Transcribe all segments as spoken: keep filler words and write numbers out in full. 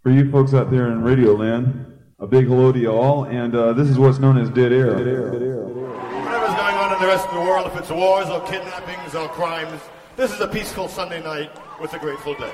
For you folks out there in Radio Land, a big hello to you all, and uh, this is what's known as Dead Air. Dead Air. Dead Air. Whatever's going on in the rest of the world, if it's wars or kidnappings or crimes, this is a peaceful Sunday night with the Grateful Dead.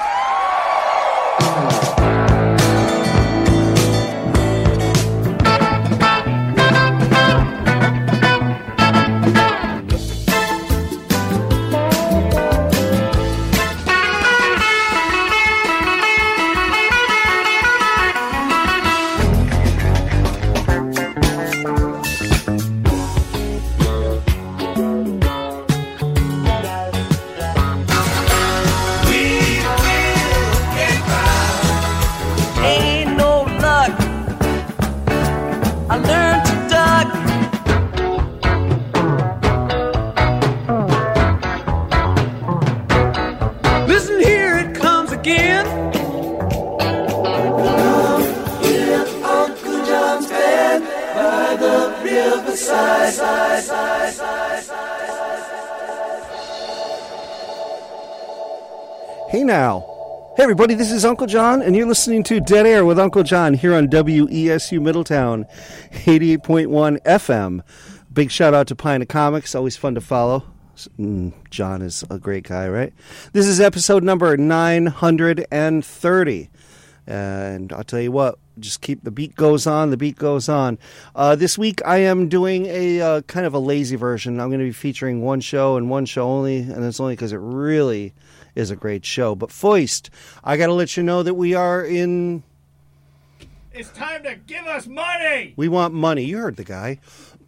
Hey now. Hey everybody, this is Uncle John, and you're listening to Dead Air with Uncle John here on W E S U Middletown, eighty-eight point one F M. Big shout out to Pina Comics, always fun to follow. Mm, John is a great guy, right? This is episode number nine hundred thirty. And I'll tell you what, just keep the beat goes on, the beat goes on. Uh, this week I am doing a uh, kind of a lazy version. I'm going to be featuring one show and one show only, and it's only because it really is a great show. But Foist, I got to let you know that we are in... It's time to give us money! We want money. You heard the guy.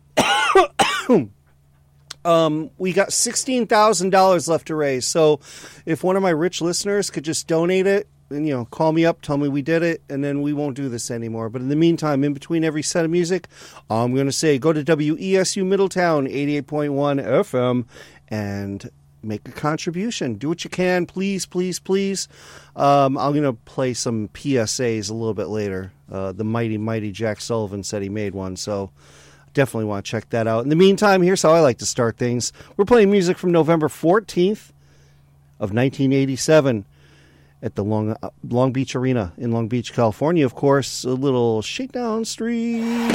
um, we got sixteen thousand dollars left to raise. So if one of my rich listeners could just donate it, and, you know, call me up, tell me we did it, and then we won't do this anymore. But in the meantime, in between every set of music, I'm going to say go to W E S U Middletown, eighty-eight point one F M, and make a contribution. Do what you can, please, please, please. Um, I'm going to play some P S As a little bit later. Uh, the mighty, mighty Jack Sullivan said he made one, so definitely want to check that out. In the meantime, here's how I like to start things. We're playing music from November fourteenth of nineteen eighty-seven. At the Long uh, Long Beach Arena in Long Beach, California, of course, a little Shakedown Street.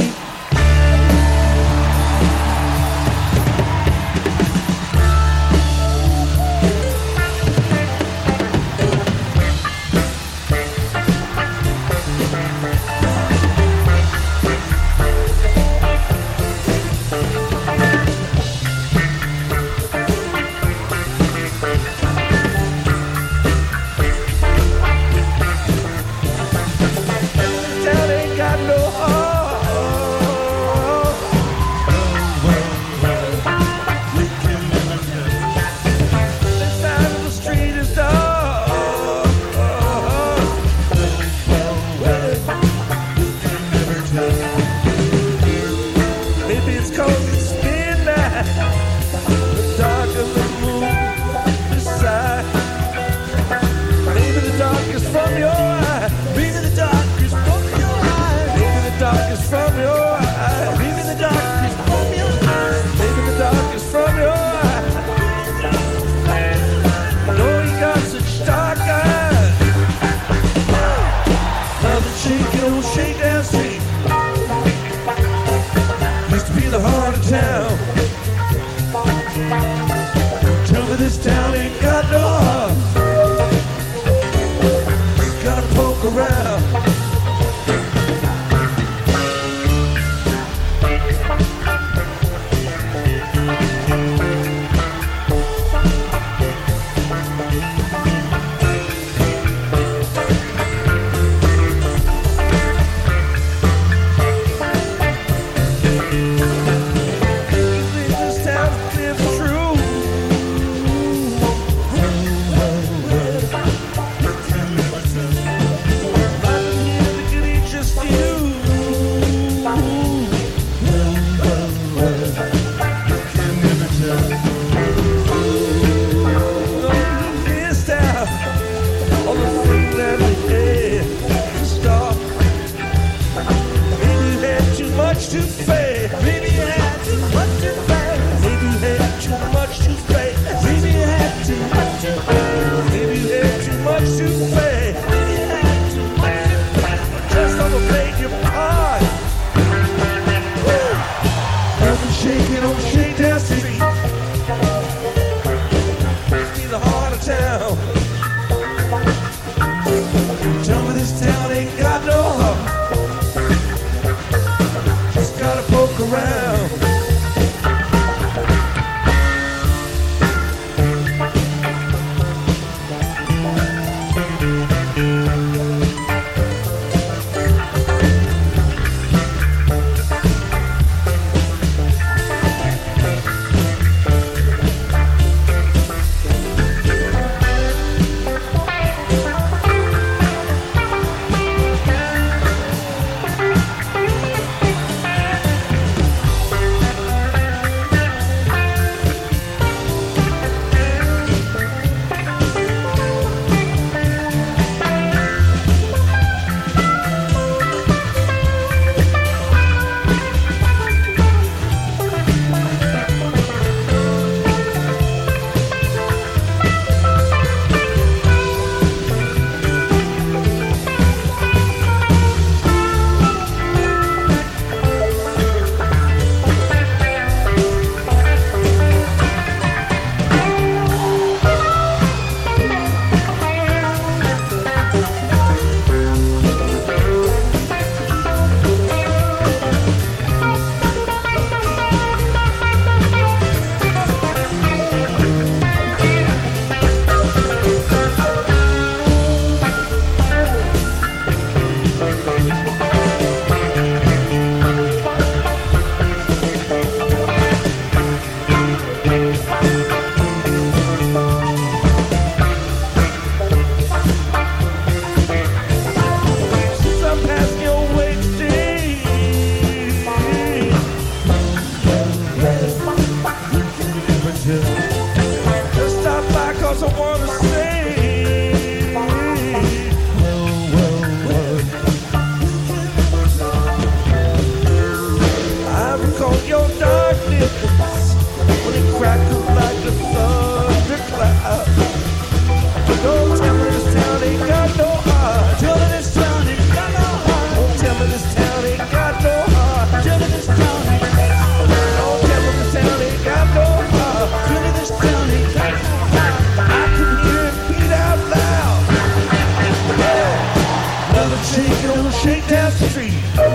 Shakedown Street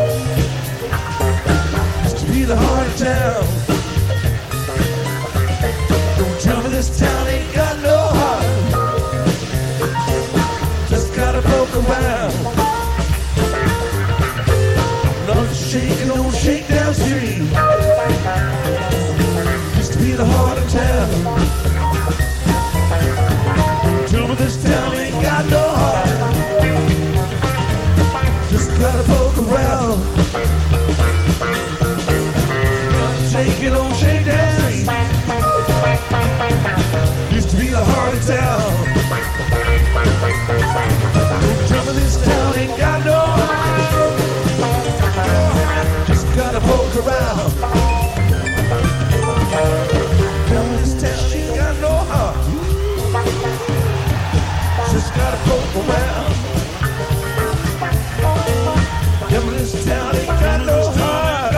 used to be the heart of town. Don't tell me this town ain't got no heart. Just gotta poke around. Not shaking on Shakedown Street used to be the heart of town. Don't tell me this town ain't got no heart. Just gotta poke around. Take it on Shakedown Street used to be the heart of town. Don't tell me this town ain't got no heart. Just gotta poke around. Tell me this town ain't got no heart. Just gotta poke around. Yeah, but this town ain't got no heart.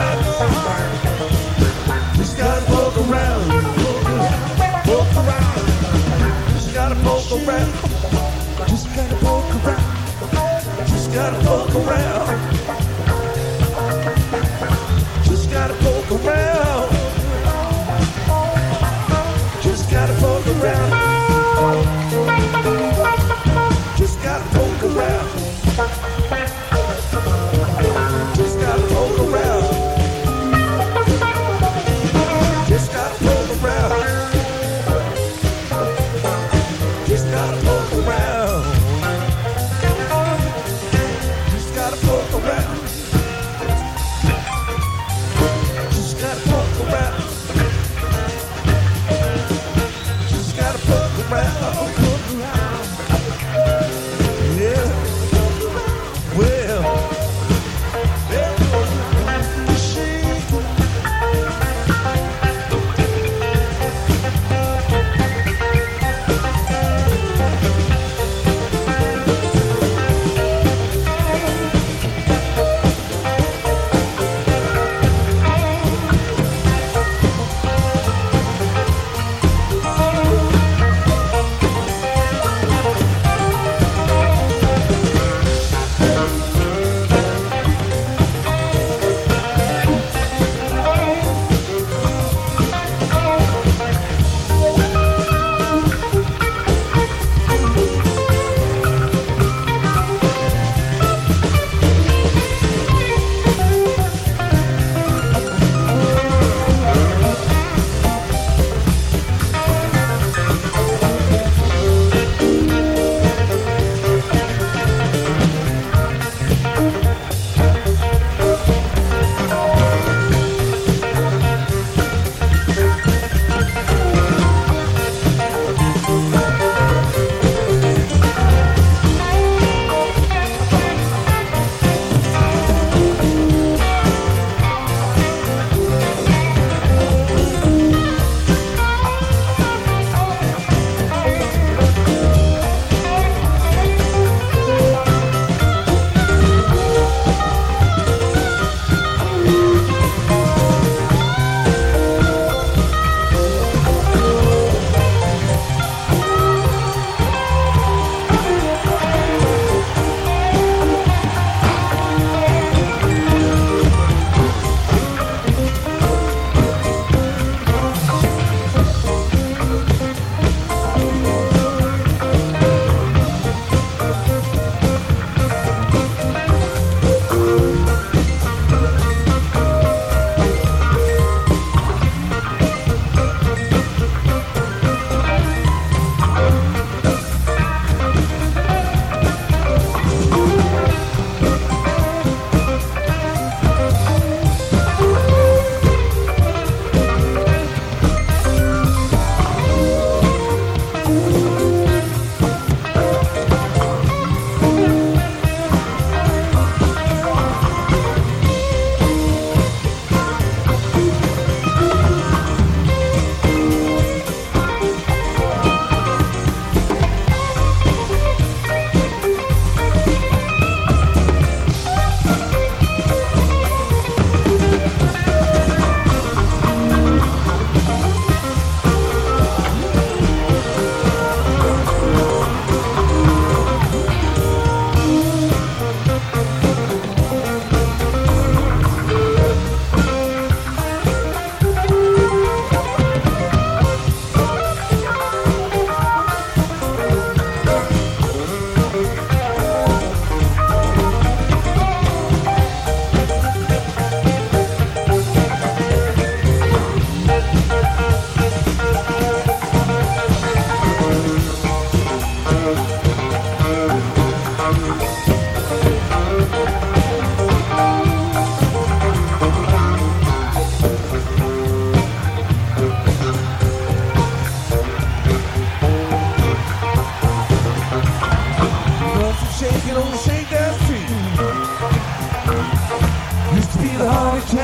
Just gotta poke around. Poke around. Just gotta poke around. Just gotta poke around. Just gotta poke around. Just gotta poke around. Just gotta poke around. Just gotta poke around. Just gotta poke around. Just gotta poke around. Just gotta poke around. Just gotta poke around.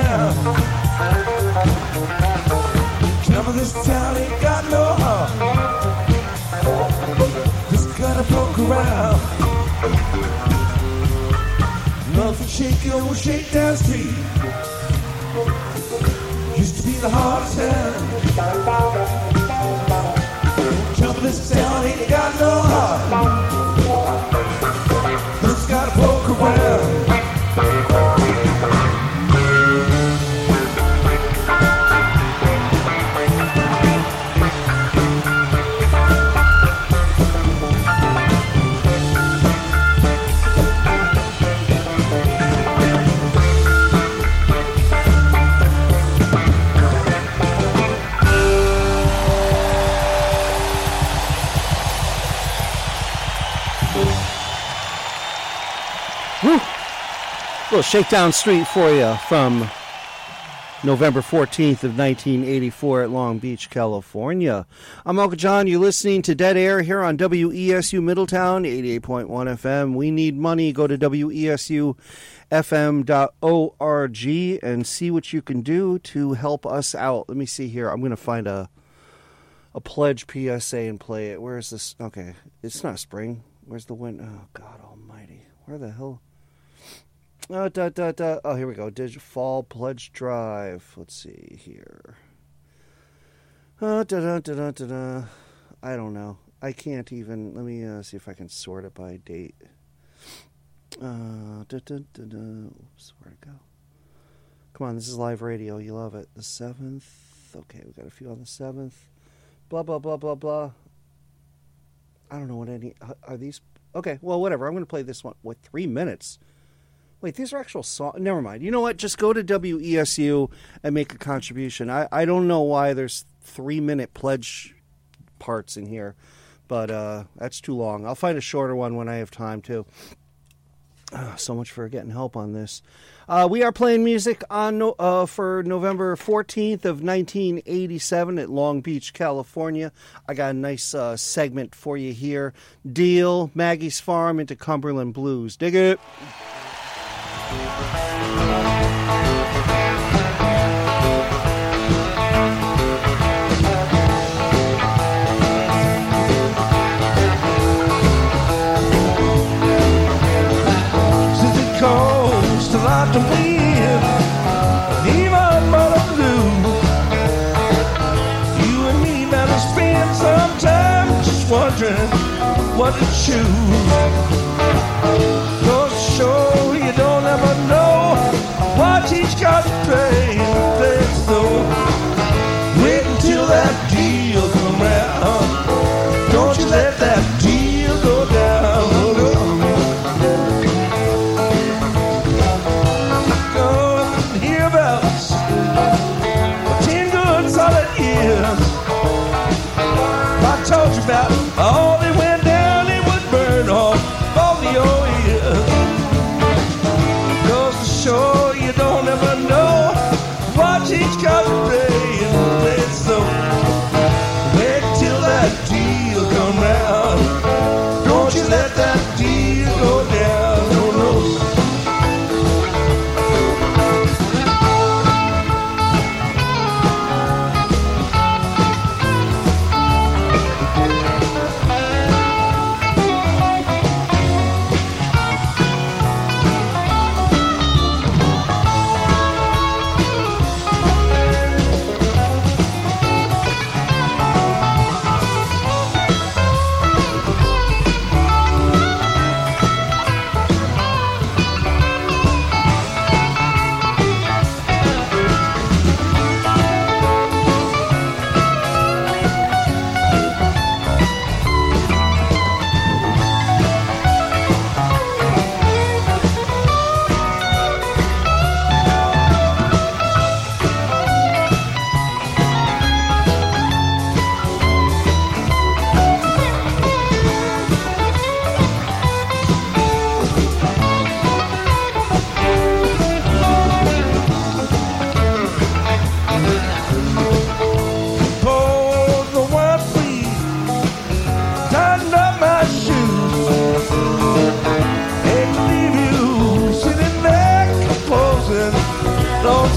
around. Some of this town ain't got no heart. Just gotta poke around. Nothing shaky on Shakedown Street. Used to be the heart of town. Some of this town ain't got no heart. Just gotta poke around. Little Shakedown Street for you from November fourteenth of nineteen eighty-four at Long Beach, California. I'm Uncle John. You're listening to Dead Air here on W E S U Middletown, eighty-eight point one F M. We need money. Go to W E S U F M dot org and see what you can do to help us out. Let me see here. I'm going to find a a pledge P S A and play it. Where is this? Okay. It's not spring. Where's the wind? Oh, God almighty. Where the hell? Oh, da, da, da. Oh, here we go. Digital Fall Pledge Drive. Let's see here. Oh, da, da, da, da, da, da. I don't know. I can't even. Let me uh, see if I can sort it by date. Uh, da, da, da, da. Oops, where'd it go? Come on, this is live radio. You love it. The seventh. Okay, we got a few on the seventh. Blah, blah, blah, blah, blah. I don't know what any. Are these. Okay, well, whatever. I'm going to play this one. What, three minutes? Wait, these are actual songs? Never mind. You know what? Just go to W E S U and make a contribution. I, I don't know why there's three-minute pledge parts in here, but uh, that's too long. I'll find a shorter one when I have time, too. Oh, so much for getting help on this. Uh, we are playing music on no, uh, for November fourteenth of nineteen eighty-seven at Long Beach, California. I got a nice uh, segment for you here. Deal, Maggie's Farm into Cumberland Blues. Dig it. Since it comes to light to win, even mother blue, you and me better spend some time just wondering what to choose. Cause sure you don't ever know what each got to pay. There's no wait until that deal come round. Don't you let that deal go down. Go and hear about us for ten good solid years. I told you about all they went down, it would burn off.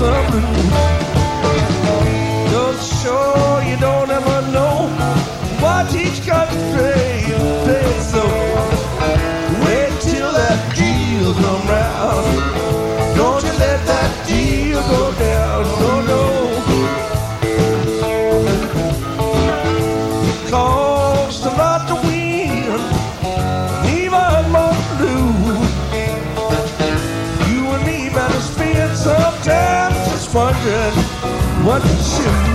some blues. Just sure you don't ever know what each country pays. So wait till that deal come round. Don't you let that deal go down. No, no. Cost a lot to win, even more to lose. You and me better spend some time just wondering what to shoot.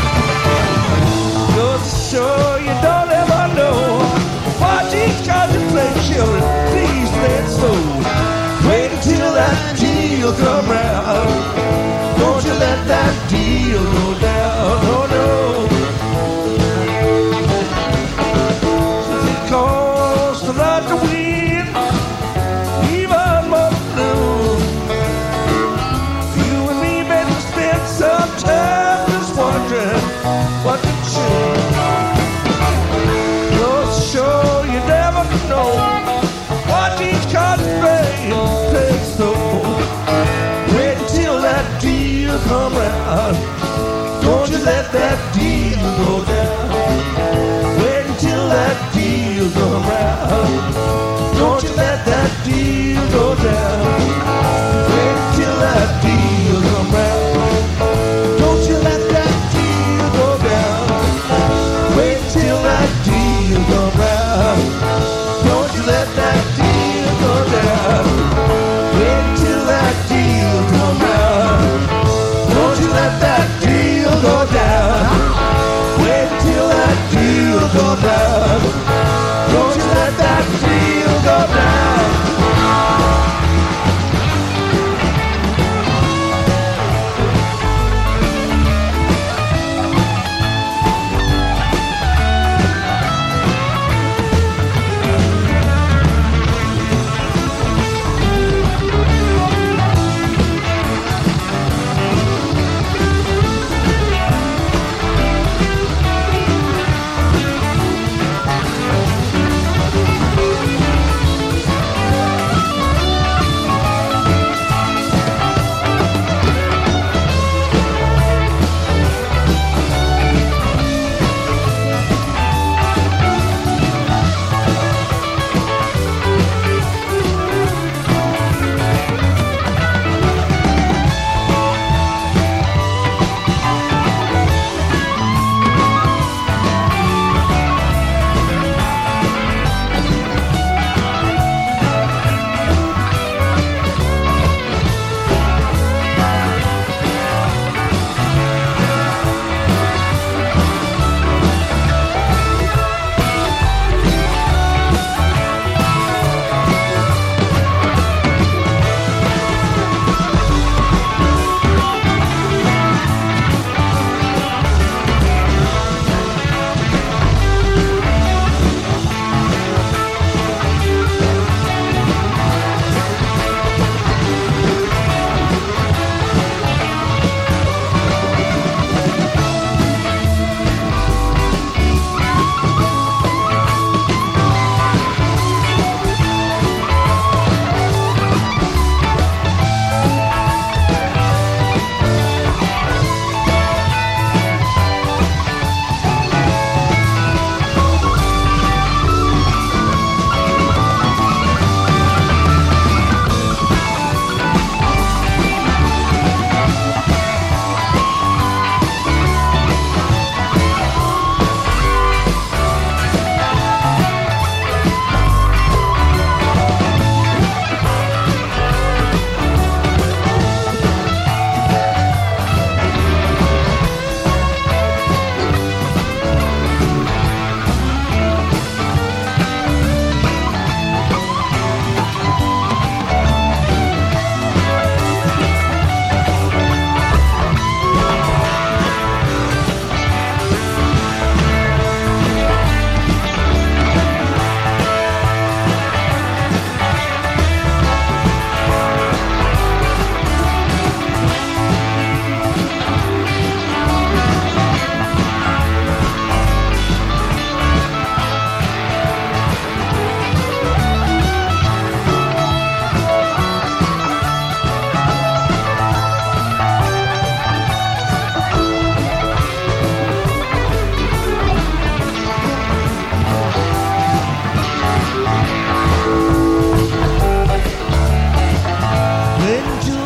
Just sure you don't ever know what each country play. Children, please play it slow. Wait until that deal come round. Don't you let that deal go down. Oh no. Cost a lot to win, even more to lose. You and me better spend some time just wondering what to choose. You're sure you never know what each country takes. So wait until that deal come round. Don't you let that deal go down. Wait until that deal come round. Don't you let that deal go down. Wait until that deal come round. Don't you let that deal go down. Wait till that deal come round. Don't you let that deal go down. Wait till that deal come round. Don't you let that deal go down. Wait till that deal go down. Don't you let that deal go down.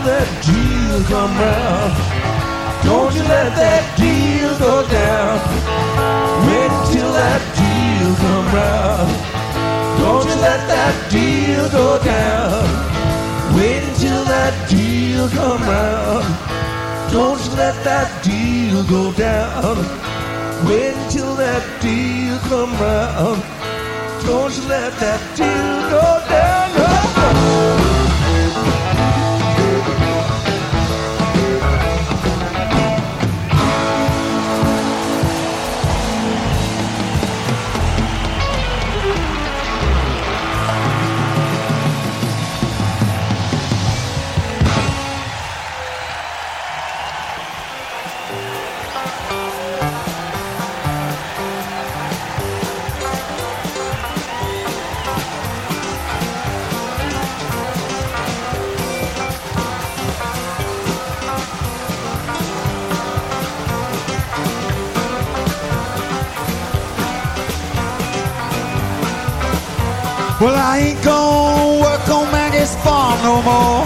that deal come round. Don't you let that deal go down. Wait until that deal come round. Don't you let that deal go down. Wait until that deal come round. Don't you let that deal go down. Wait until that deal come round. Don't you let that deal go down. Oh. Well, I ain't gonna work on Maggie's farm no more.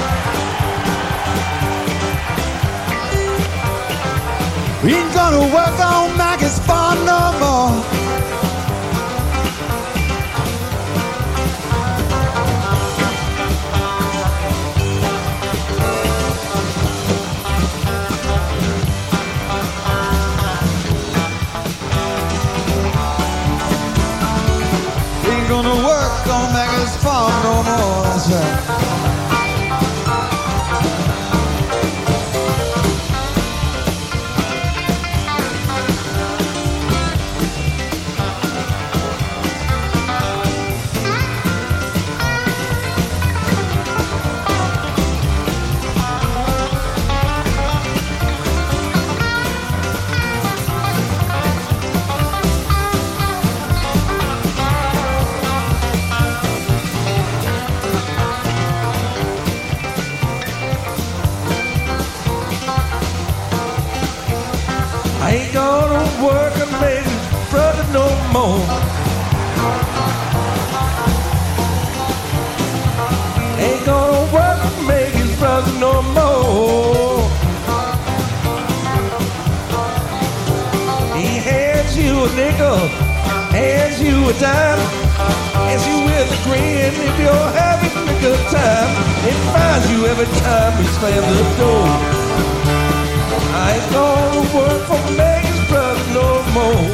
Ain't gonna work on Maggie's farm no more. Ain't gonna work on Maggie's farm no more. That's right. I ain't gonna work and make his brother no more. Ain't gonna work and make his brother no more. He hands you a nickel, hands you a dime, hands you with a grin if you're having a good time. It finds you every time he slams the door. I ain't gonna work for Maggie's brother no more.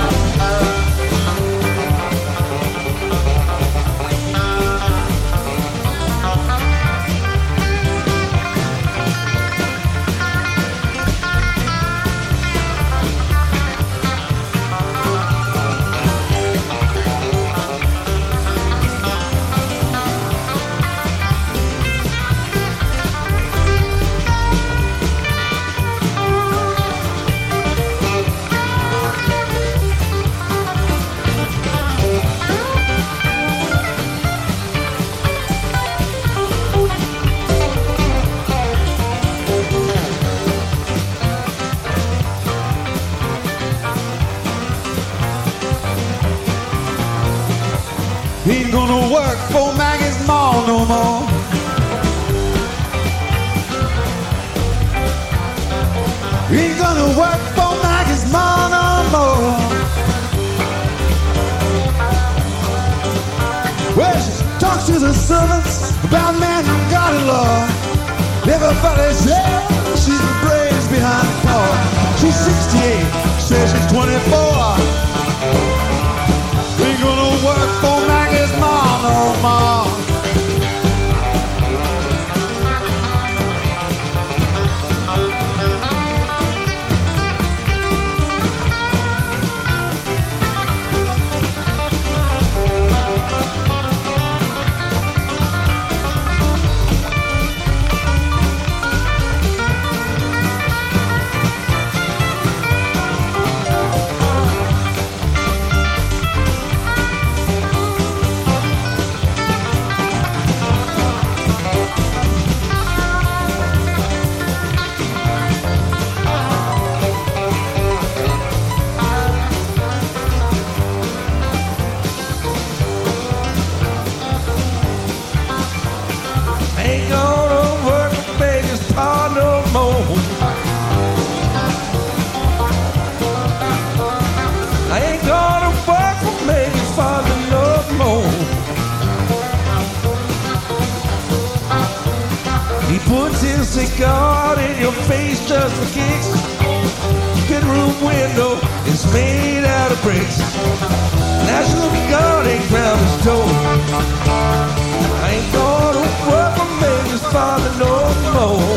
Ain't gonna work for Maggie's mall no more. Ain't gonna work for Maggie's mall no more. Well, she talks to the servants about man who got in love. Everybody says she's the brains behind the car. She's sixty-eight, says she's twenty-four. Ain't gonna work for Maggie's mom no more. puts his cigar in your face just for kicks. Bedroom window is made out of bricks. National Guard ain't round his door. I ain't gonna work for Major's father no more.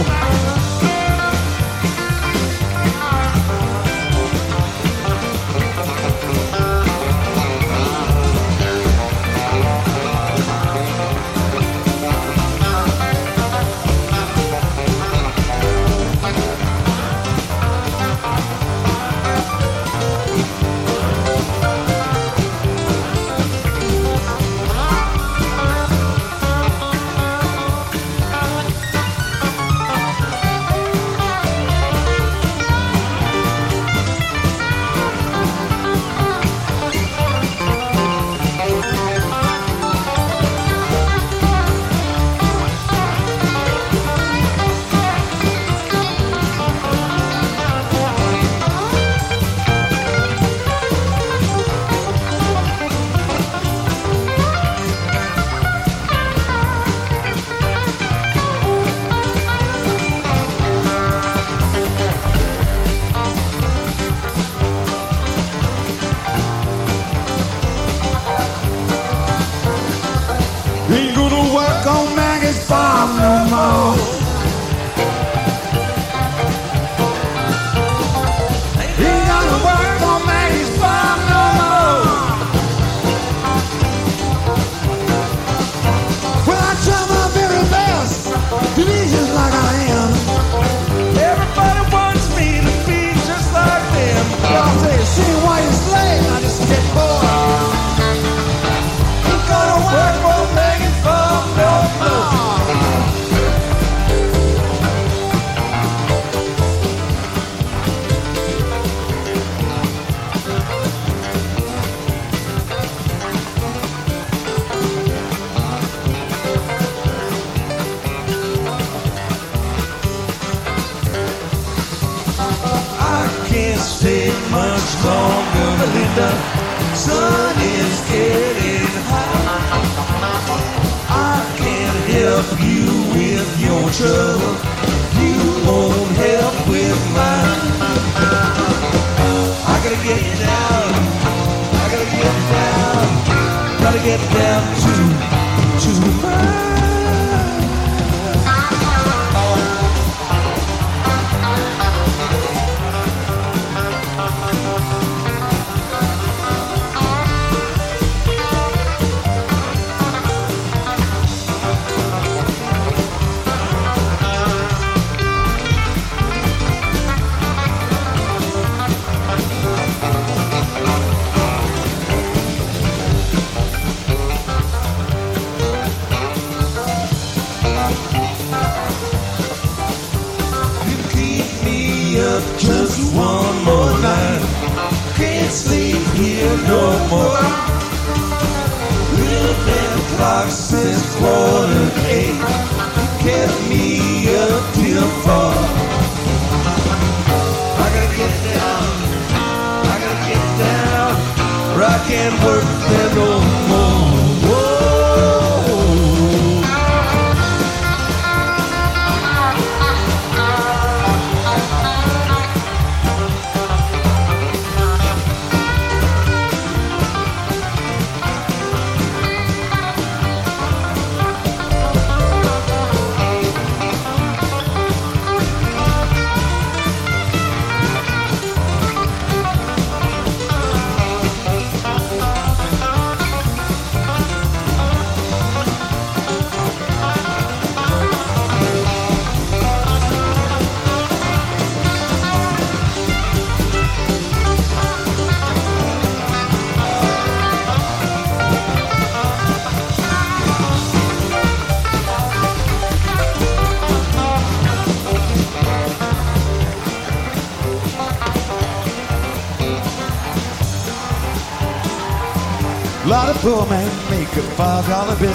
Poor man make a five dollar bill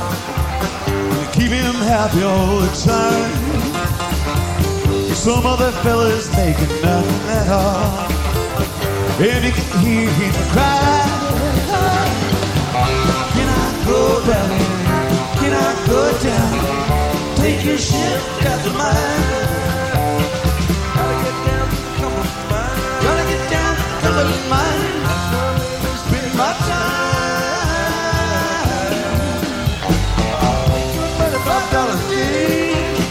to keep him happy all the time. Some other fellas making nothing at all, and you can hear him cry. Can I go down? Can I go down? take your shift after mine. Gotta get down to the Cumberland mine. Gotta get down to the Cumberland mine. That's where I'm spending my time. thirty-five dollars a day.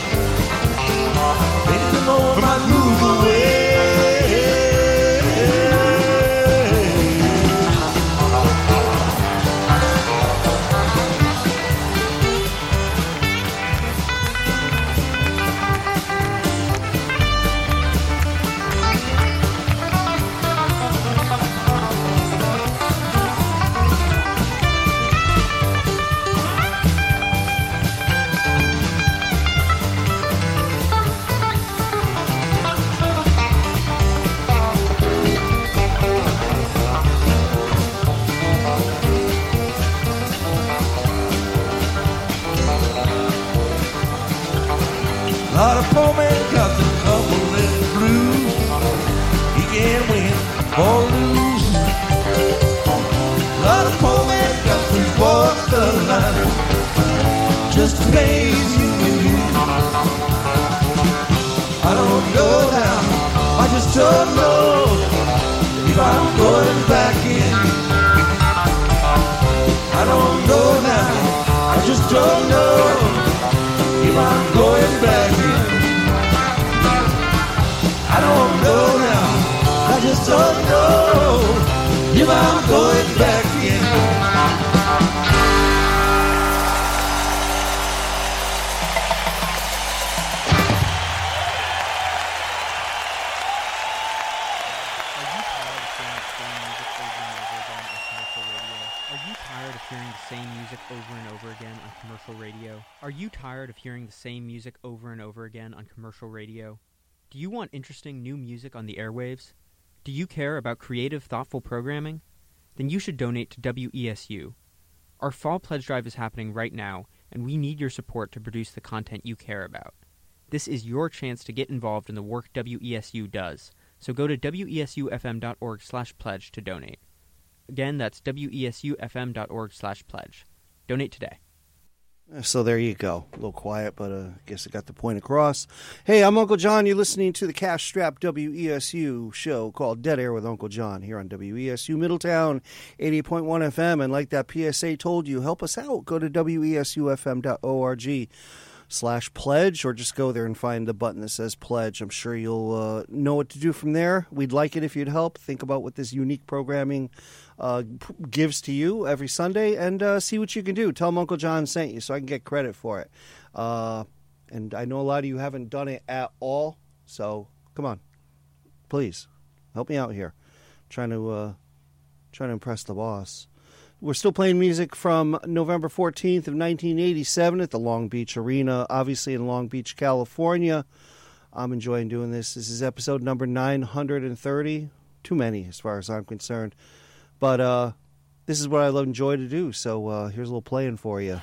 They didn't know I might move away. A lot of poor man got the Cumberland blues. He can't win or lose. A lot of poor man got to walk the line just to please you. I don't know now, I just don't know if I'm going back in. I don't know now, I just don't know if I'm going back in. I don't know now, I just don't know if I'm going back in. Are you tired of hearing the same music over and over again on commercial radio? Do you want interesting new music on the airwaves? Do you care about creative, thoughtful programming? Then you should donate to W E S U. Our fall pledge drive is happening right now, and we need your support to produce the content you care about. This is your chance to get involved in the work W E S U does, so go to W E S U F M dot org slash pledge to donate. Again, that's W E S U F M dot org slash pledge. Donate today. So there you go. A little quiet, but uh, I guess I got the point across. Hey, I'm Uncle John. You're listening to the Cash Strap W E S U show called Dead Air with Uncle John here on W E S U Middletown, eighty-eight point one F M. And like that P S A told you, help us out. Go to W E S U F M dot org slash pledge, or just go there and find the button that says pledge. I'm sure you'll uh, know what to do from there. We'd like it if you'd help. Think about what this unique programming uh, gives to you every Sunday, and uh, see what you can do. Tell them Uncle John sent you so I can get credit for it. Uh, and I know a lot of you haven't done it at all, so come on. Please, help me out here. I'm trying to, uh, trying to impress the boss. We're still playing music from November fourteenth of nineteen eighty-seven at the Long Beach Arena, obviously in Long Beach, California. I'm enjoying doing this. This is episode number nine hundred thirty. Too many as far as I'm concerned. But uh, this is what I love enjoy to do, so uh, here's a little playing for you.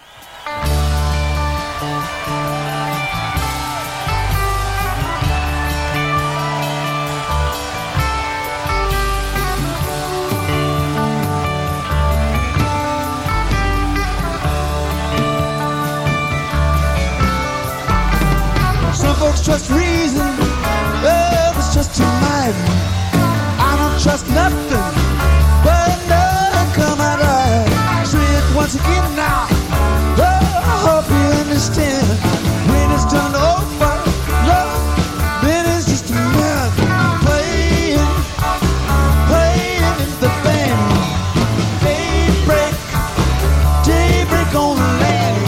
Some folks trust reason, others trust your mind. I don't trust nothing, but none come out right. Say it once again now, oh, I hope you understand. When it's done over, love, then it's just a man playing, playing in the band. Daybreak, daybreak on the land.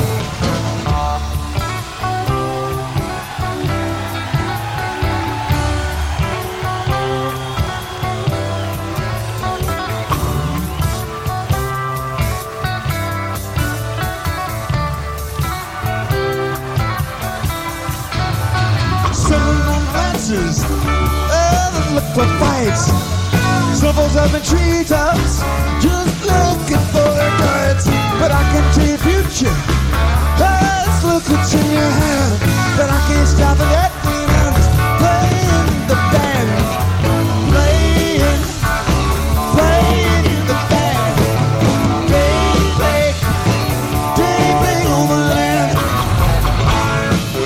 Others look for fights. Some folks up in treetops just looking for their guides. But I can tell you future, let's look what's in your hand. But I can't stop it at the end. Playing the band, playing, playing in the band. Daybreak, daybreak on the land.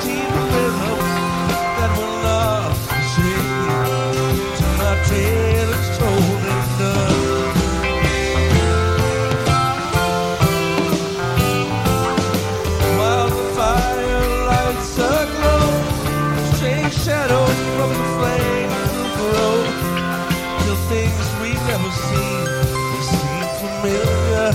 deep rhythm that will not forsake till my tale is told and done. While the fire lights aglow, strange shadows from the flames will grow till things we've never seen will seem familiar.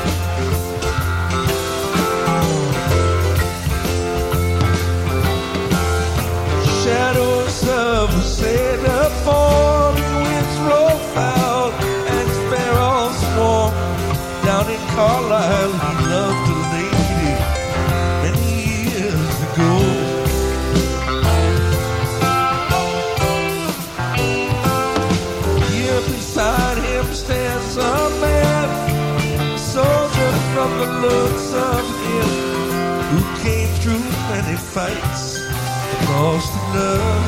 Shadows of a sailor form, winds roll foul and sparrows swarm. Down in Carlisle he loved a lady many years ago. Here beside him stands a man, a soldier from the looks of him, who came through many fights, lost in love.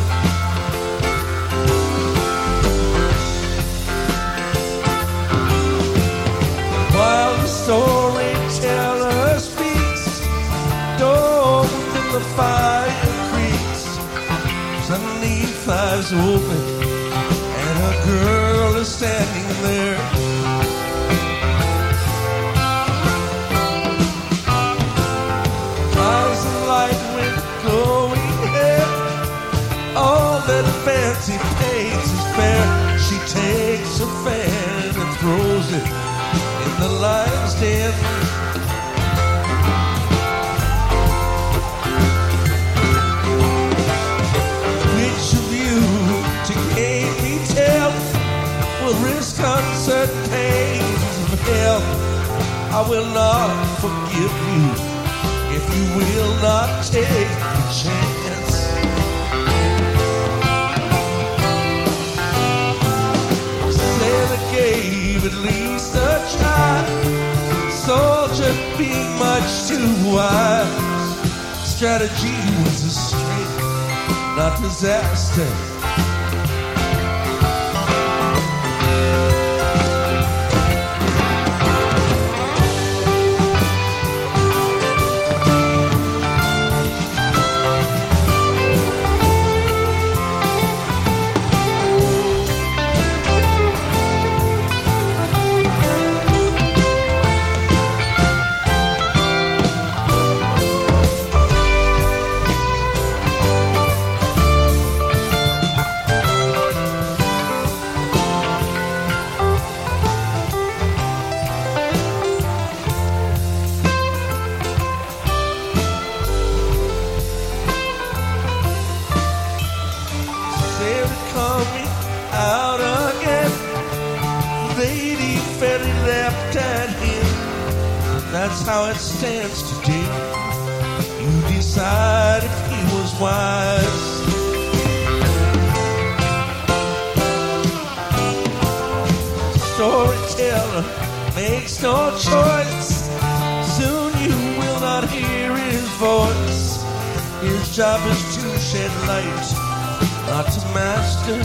While the storyteller speaks, door within the fire creaks, suddenly flies open and a girl is standing there. Eyes of light with glowing hair, all that fancy paints is fair. She takes her fan and throws it in the lion's den. Which of you to gain me tell will risk uncertain pains of hell? I will not forgive you if you will not take the chance. Sailor gave at least a try, soldier being much too wise. Strategy was a strength, not disaster. That's how it stands today. You decide if he was wise. Storyteller makes no choice. Soon you will not hear his voice. His job is to shed light, not to master.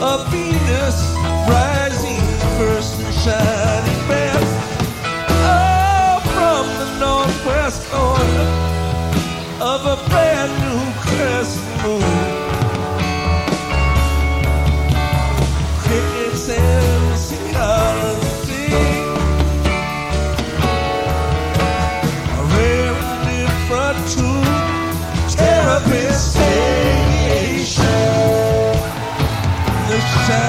of Venus rising first and shining fast. Oh, from the northwest corner of a brand new crescent moon. Crickets and cicadas sing a rare and different tune. Terrapin station. The shine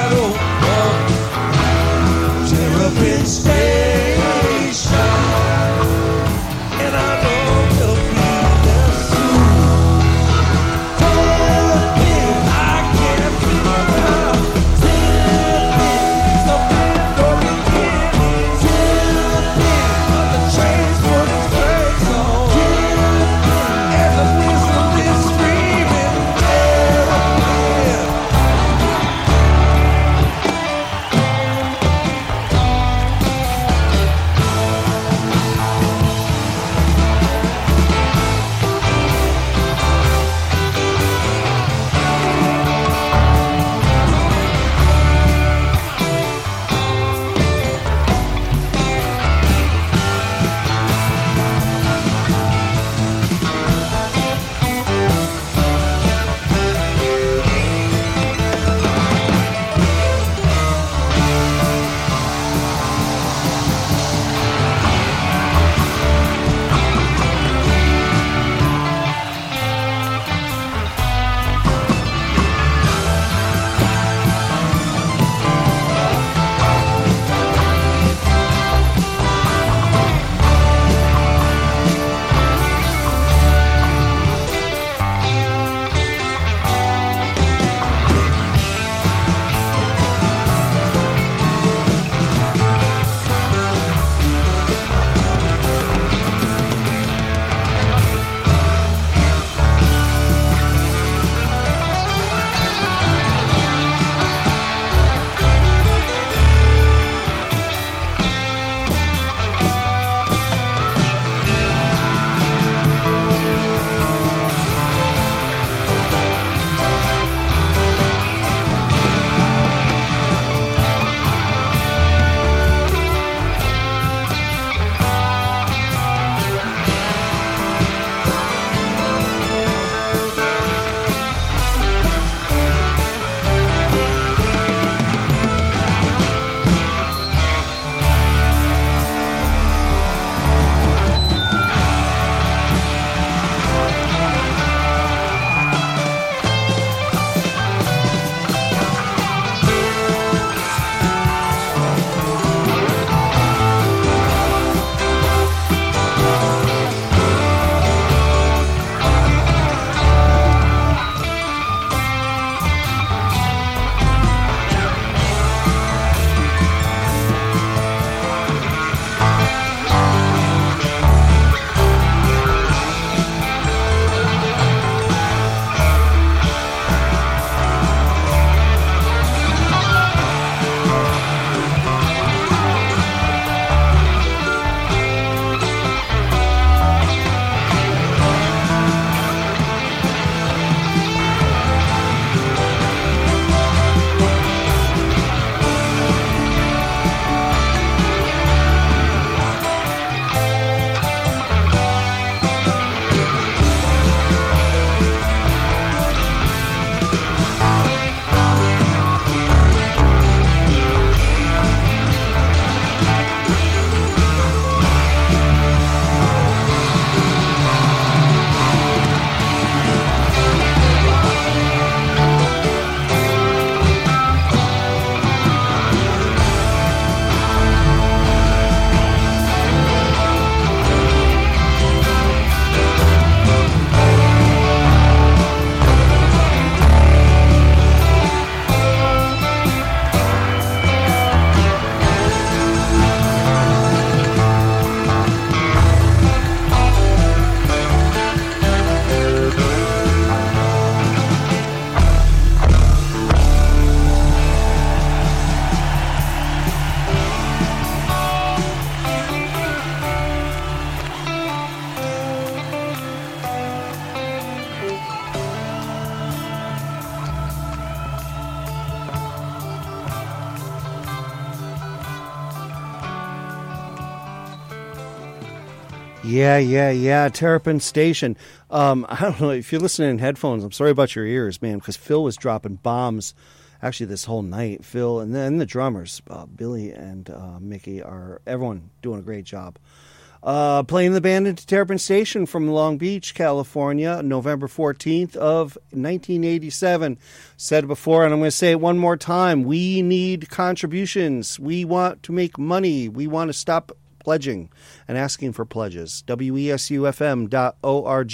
Yeah, yeah, yeah. Terrapin Station. Um, I don't know if you're listening in headphones. I'm sorry about your ears, man, because Phil was dropping bombs actually this whole night. Phil and then the drummers, uh, Billy and uh, Mickey, are everyone doing a great job. Uh, playing the band into Terrapin Station from Long Beach, California, November fourteenth of nineteen eighty-seven. Said it before, and I'm going to say it one more time. We need contributions. We want to make money. We want to stop pledging and asking for pledges. W E S U F M dot org.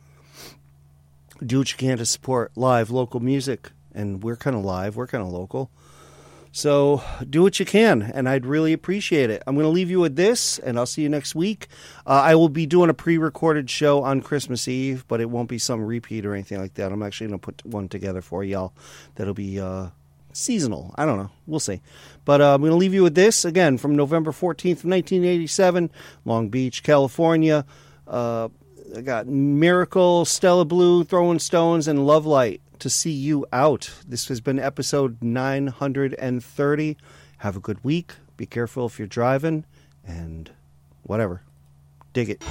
Do what you can to support live local music. And we're kind of live. We're kind of local. So do what you can, and I'd really appreciate it. I'm going to leave you with this, and I'll see you next week. Uh, I will be doing a pre-recorded show on Christmas Eve, but it won't be some repeat or anything like that. I'm actually going to put one together for y'all that'll be uh, seasonal. I don't know. We'll see. But uh, I'm going to leave you with this, again, from November fourteenth, nineteen eighty-seven, Long Beach, California. Uh, I got Miracle, Stella Blue, Throwing Stones, and Love Light. To see you out. This has been episode nine hundred thirty. Have a good week. Be careful if you're driving, and whatever. Dig it.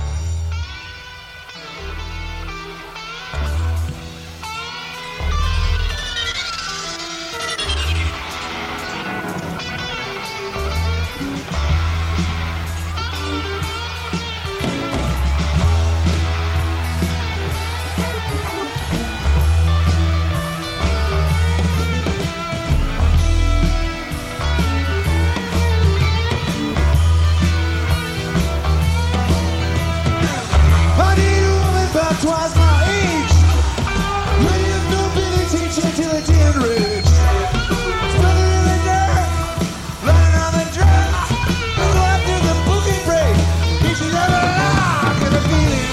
Twice my age, ready to no Billy teacher till I did rich. Spreading in the dirt, running on the drug, go after the boogie break. Teaching every lock and a feeling.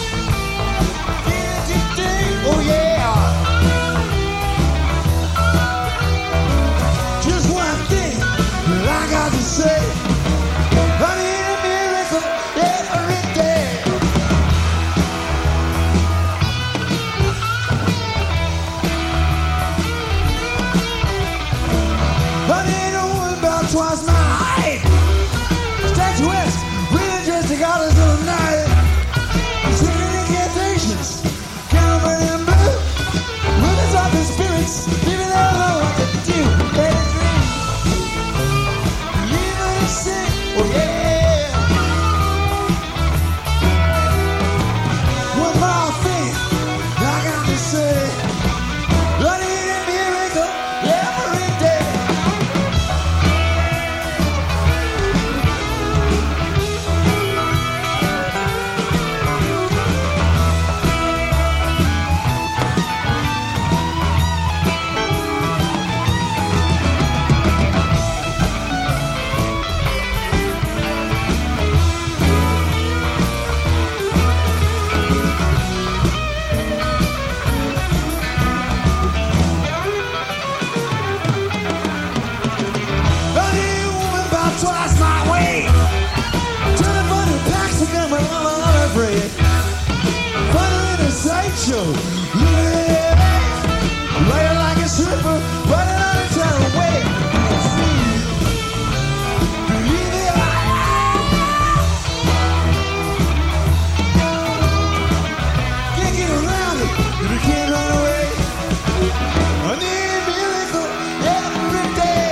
Oh yeah. Just one thing that I got to say. I need a miracle every day. Twice my height. Statuettes, really just the goddess of the night. Singing incantations, Cameron and blue. Women's up in spirits, people don't know what to do. Let it dream, leave it sing. Oh yeah. One more thing I got to say. I need a miracle every day. Twice my weight. Turning funny packs to come with all I'm afraid. Funny in a sideshow. Living in L A. Laying like a stripper. Running out of town away. Believe it. Can't get around it if you can't run away. I need a miracle every day.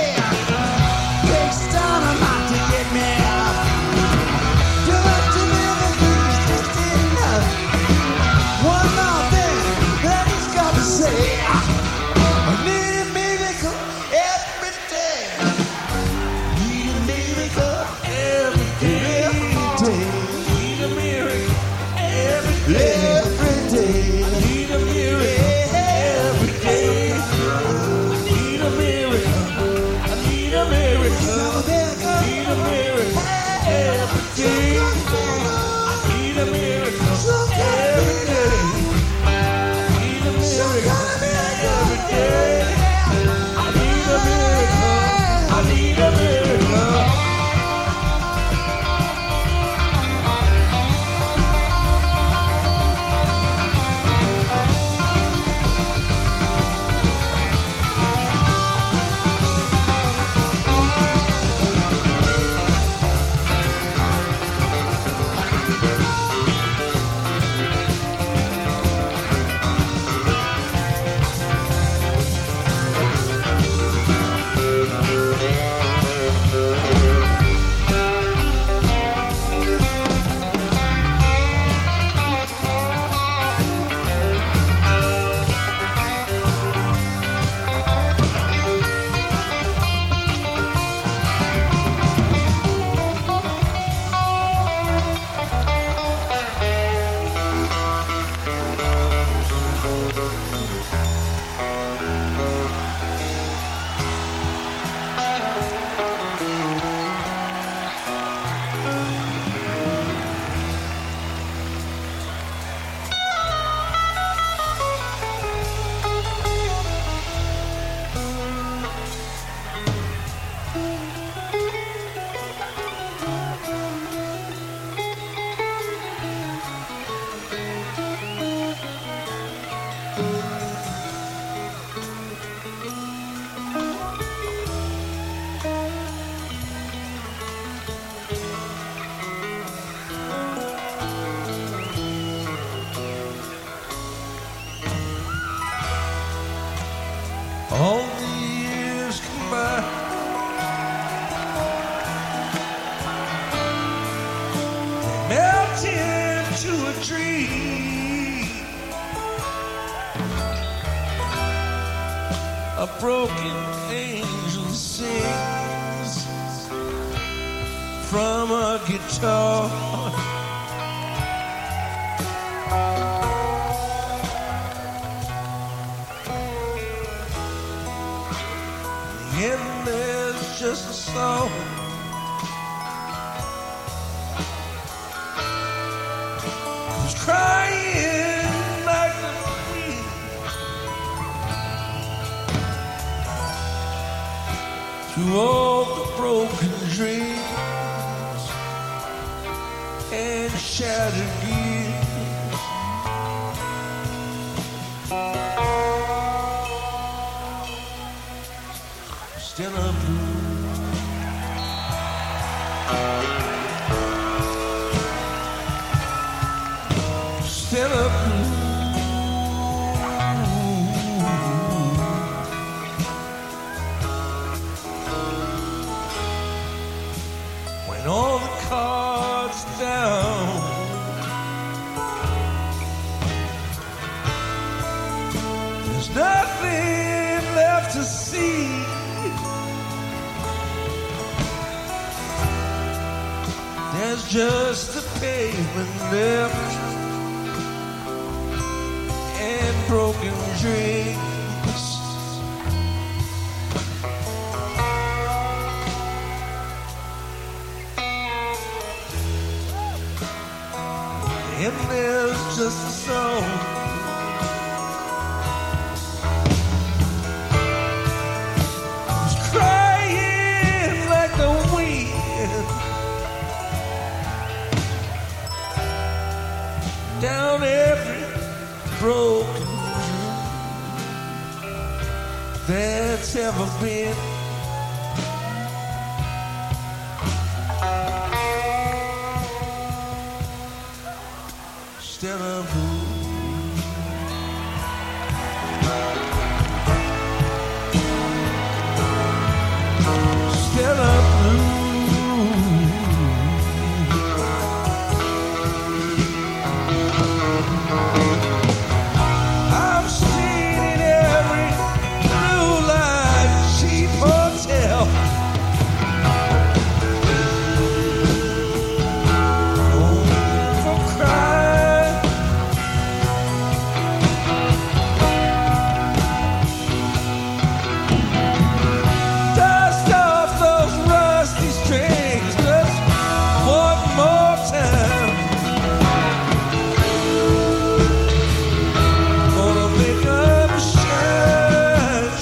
Every day. Need a miracle. all the years come by. They melt into a dream, a broken angel sings from a guitar. And there's just a song who's crying like the wind through all the broken dreams and shattered years. Still a blue, still a blue. When all the cards are down, there's nothing left to see. There's just the pavement left and broken dreams. And there's just a song who's crying like the wind down every broken dream that's ever been. Still a blue, still a blue. I'm staying in every blue light cheap hotel. Oh, for crying. Dust off those rusty strings just one more time. Gonna make 'em shine.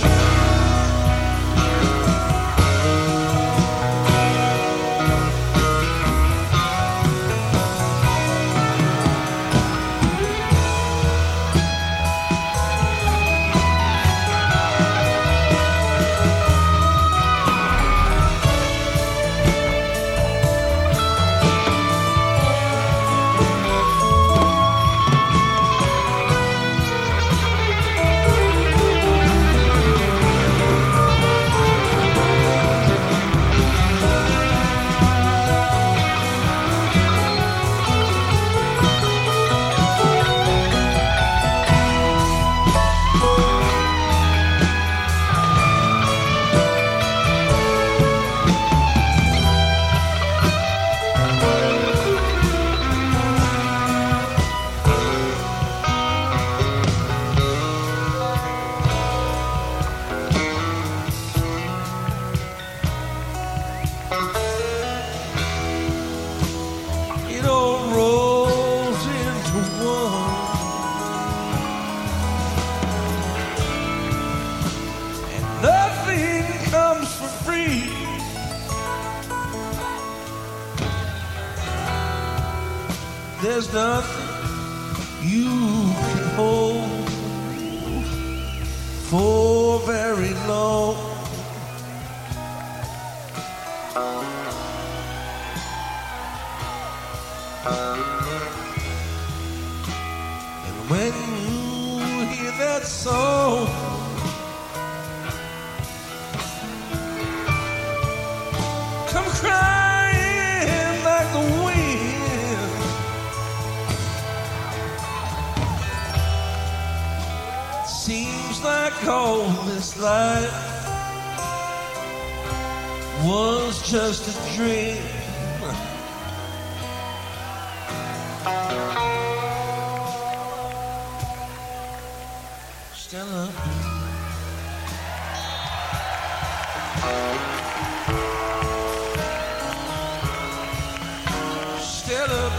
It all rolls into one, and nothing comes for free. There's nothing you can hold for very long. And when you hear that song, call this life was just a dream. Stella. Stella.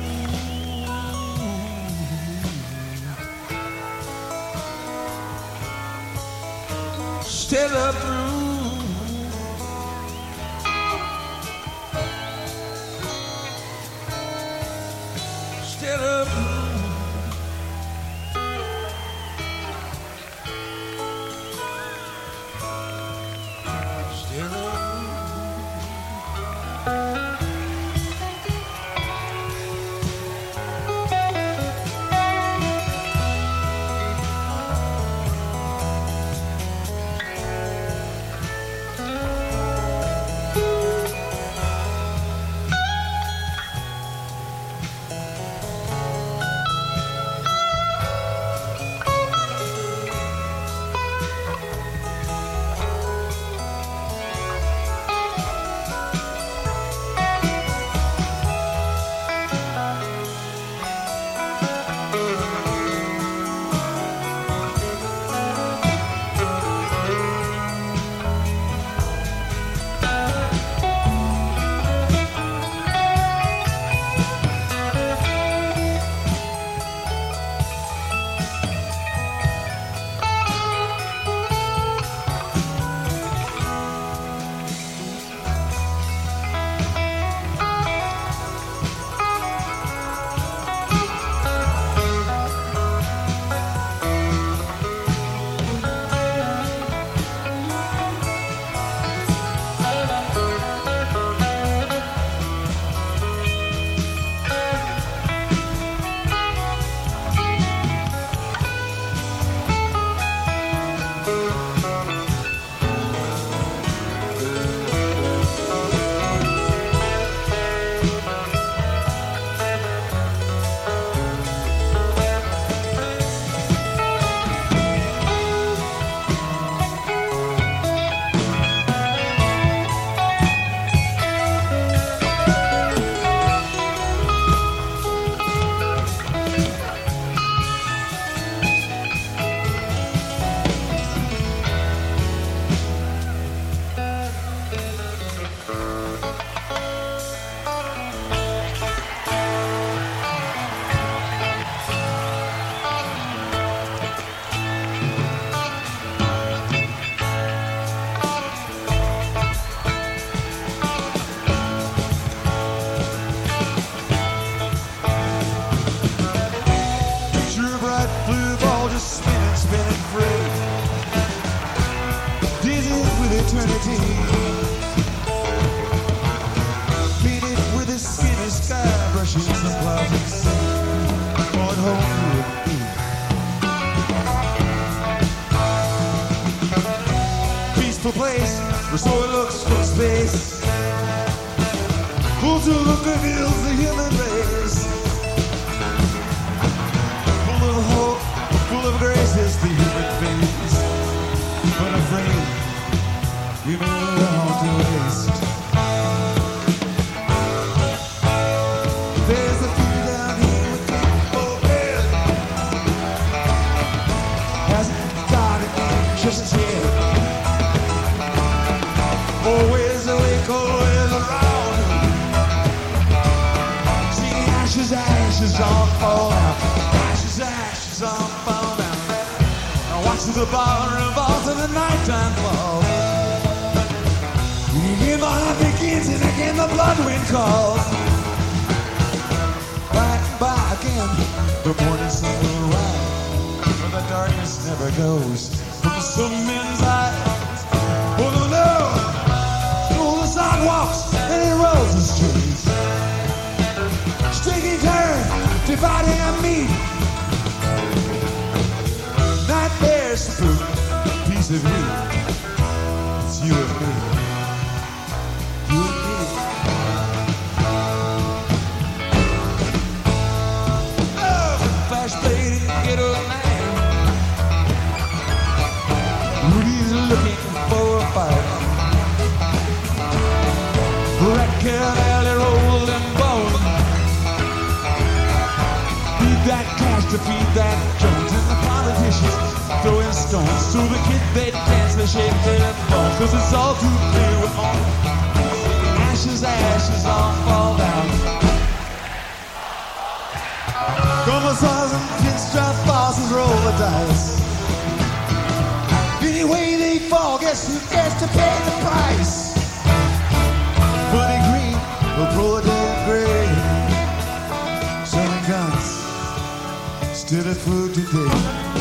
Stella Blue. Stella Blue. Stella eternity. Beat it with his skinny sky, brushing some clouds and sea. Going home with me. Peaceful place, where so it looks from space. Full to look reveals the human race. Full of hope, full of grace is the human face. But afraid you may learn to waste. There's a few down here with people dead. Hasn't got it just as yet. Always awake, always around. See ashes, ashes all fall out. Ashes, ashes all fall down. Now watch the bar revolve and the nighttime falls. Again the heart begins and again the blood wind calls. By and by again, the morning sun will rise, but the darkness never goes from some men's eyes. Oh no, no, oh, the sidewalks and it rolls the streets, taking turn, dividing and meet. Nightmares spook, piece of you. It's you and me. You and me. Oh, flash blade in ghetto land. he's looking for a fight. Rat alley rolling bone. Feed that cash to feed that Jones. And the politicians throwing stones. So the kids, they dance, they shake their bones. Cause it's all too clear we're on. Ashes, ashes all fall down. Commissars and pinstripe bosses roll the dice. Any way they fall, guess who gets to pay the price? Money green, or poor damn gray. Selling guns, still at food today.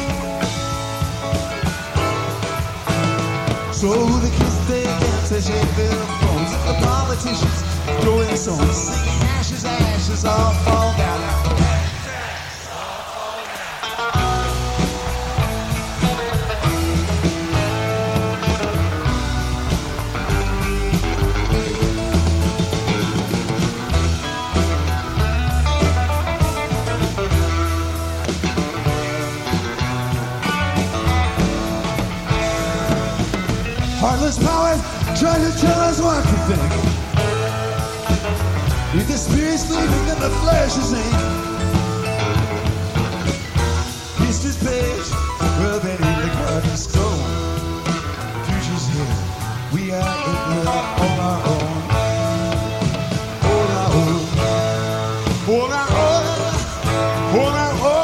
So the kids, they dance, they shake their bones. And the politicians throwing songs, singing ashes, ashes all fall down. Heartless powers try to tell us what to think. If the spirit's sleeping, then the flesh is ink. History's page, well, then in the garden stone. Future's here, we are in here on our own. On our own. On our own. On our own.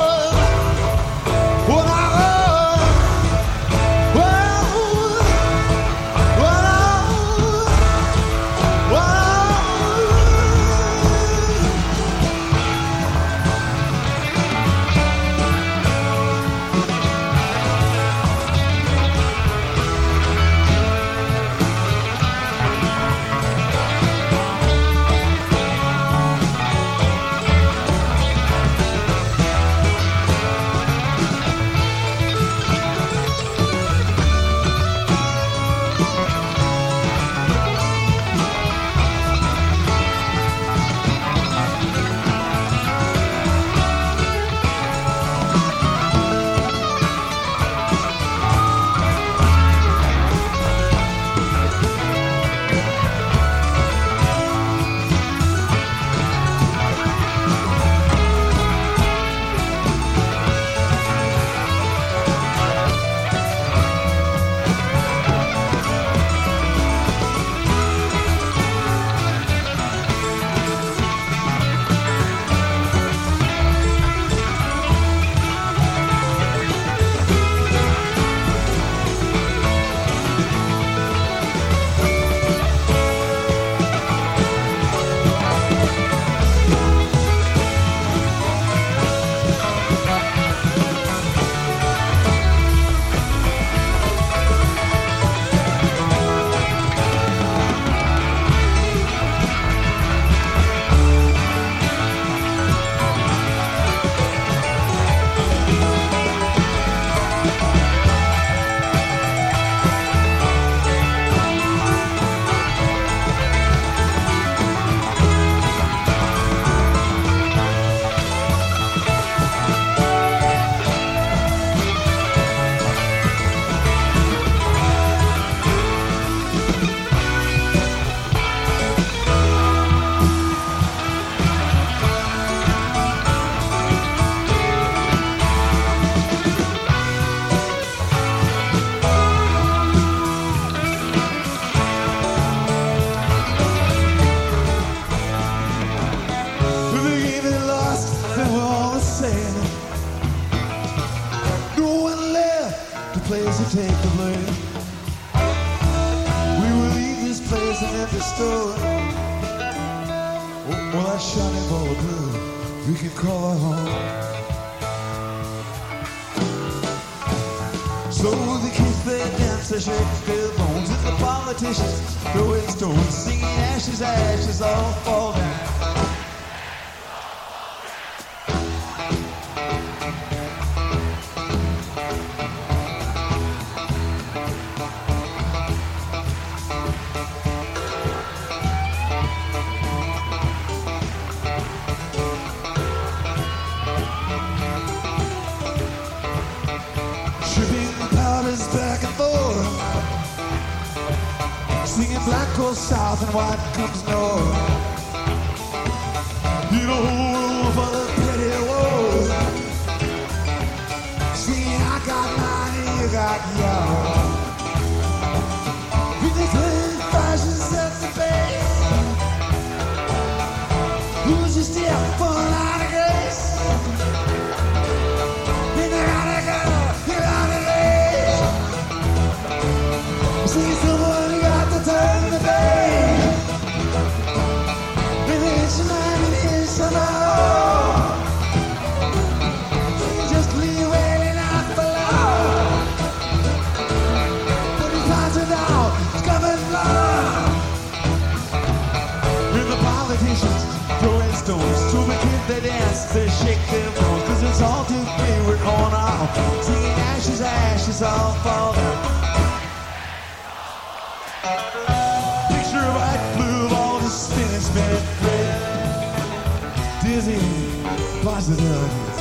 Throwing stones, singing ashes, ashes all fall down. Shipping powders back and forth. Singing black goes south and white comes north. You know whole world full of petty woes. Singing I got mine and you got yours. With the twin fashions at the base. Who's your step for a lot of grace? You gotta go, you gotta leave. See someone got to turn the page. Maybe it's your mind and it's somehow. You just leave waiting out for love. But he finds it out, it's coming love. With the politicians throwing stones, to the kids they dance, they shake their bones, cause it's all too free, we're on out. Singing ashes, ashes, all fall down. Picture of white blue, all the spinning, spinning red. Dizzy possibilities.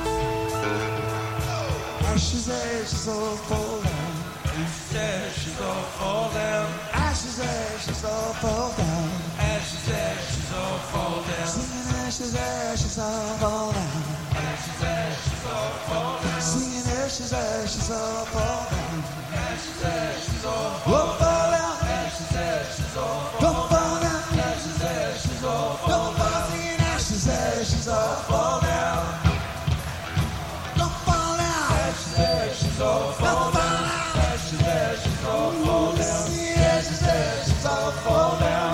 Ashes, ashes, all fall down. Ashes, ashes, all fall down. Ashes, ashes, all fall down. Ashes, ashes, all fall down. Singing ashes, ashes, all fall down. Ashes, ashes, all fall down. Singing ashes, ashes, all fall down. Ashes, ashes, all fall down. Ashes, ashes, all fall down. Ashes, ashes, all fall down. Singing ashes, ashes, all fall down. Don't fall down. Ashes, ashes, all fall down. Ashes, ashes, all fall down. Singing ashes, ashes, all fall down.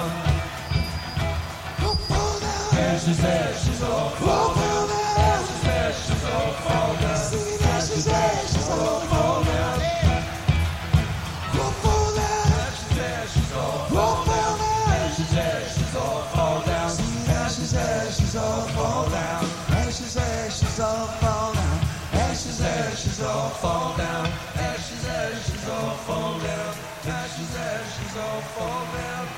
Ashes, ashes, all fall down. Ashes, ashes, all fall down. Singing ashes, ashes, all fall down. All fall down. Ashes, ashes, all fall down. Ashes, ashes, all fall down. Singing ashes, ashes, all fall down. Ashes, ashes, all fall down. Ashes, ashes, all fall down. Ashes, ashes, all fall down. Ashes, ashes, all fall down.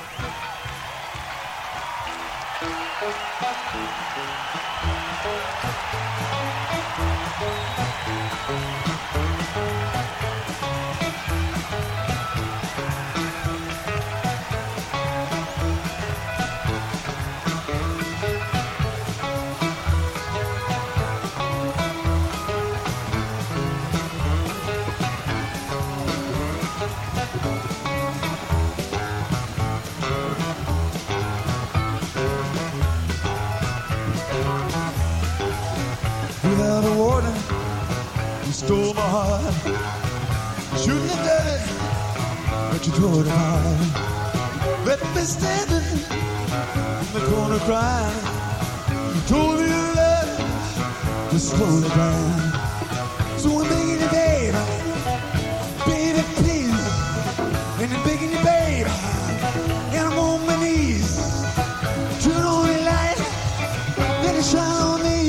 Without a warning, you stole my heart. You shouldn't have done it, but you tore it apart. Left me standing in the corner crying. You told me your love was slowly dying. So I'm begging you, baby, baby, please. And I'm begging you, baby, and I'm on my knees. Turn on the light, let it shine on me.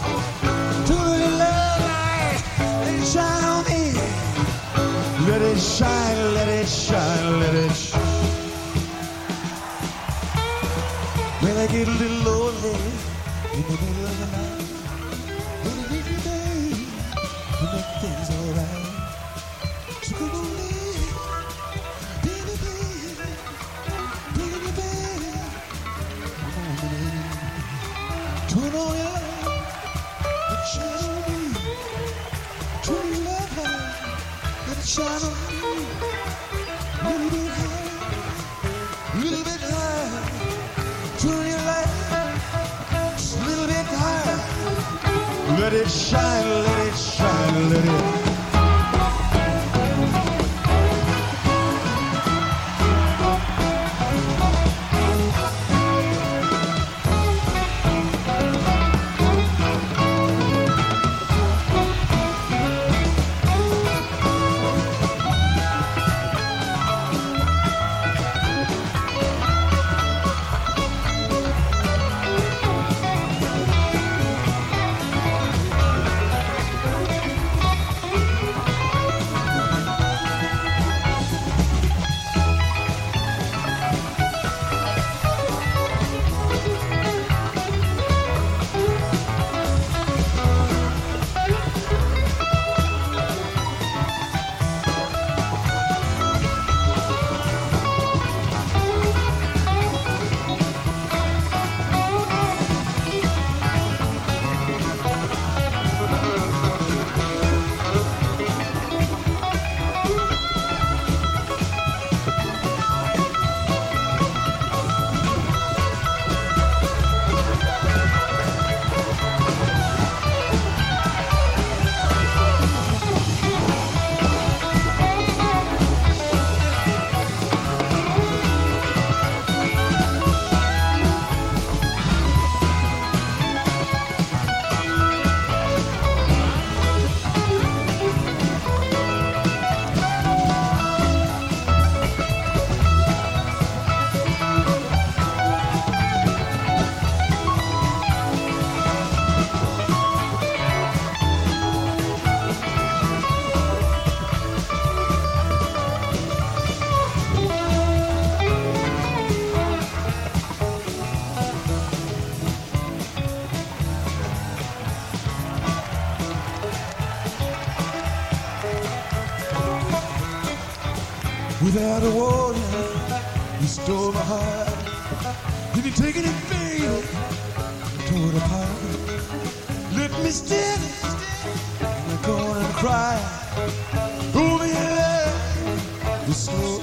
Shine on me. Let it shine, let it shine, let it shine. When I get a little lonely in the middle of the night, what do you do, babe, to make things alright? So come on, baby, baby, baby, baby, come on, baby. Turn on your light, let it shine on me. Turn your love high, let it shine on me. Little bit high, little bit high. Turn your light just a little bit higher. Let it shine, let it shine, let it. Without a warning, you stole my heart. If you're taking it, baby, tore it apart. Let me stand in the corner and cry. Over here, you stole